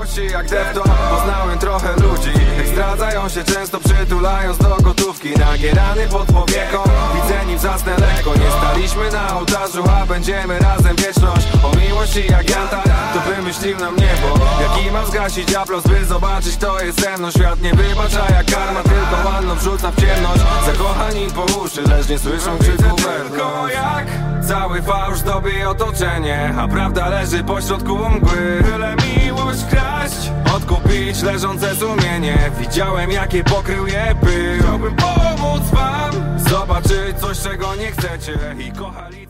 miłości jak Defton. Poznałem trochę ludzi, zdradzają się często, przytulając do gotówki. Nagierany pod powieką, widzę nim zasnę lekko. Nie staliśmy na ołtarzu, a będziemy razem wieczność. O miłości jak Janta, to wymyślił nam niebo. Jaki ma zgasić aplos, by zobaczyć to jest ze mną. Świat nie wybacza jak karma, tylko ładno wrzuca w ciemność. Zakochani po uszy, lecz nie słyszą krzyków wewnątrz. Jak cały fałsz zdobi otoczenie, a prawda leży pośrodku mgły. Byle miłość kraść, odkupić leżące sumienie. Widziałem jakie pokrył je pył. Chciałbym pomóc wam zobaczyć coś, czego nie chcecie i kochali.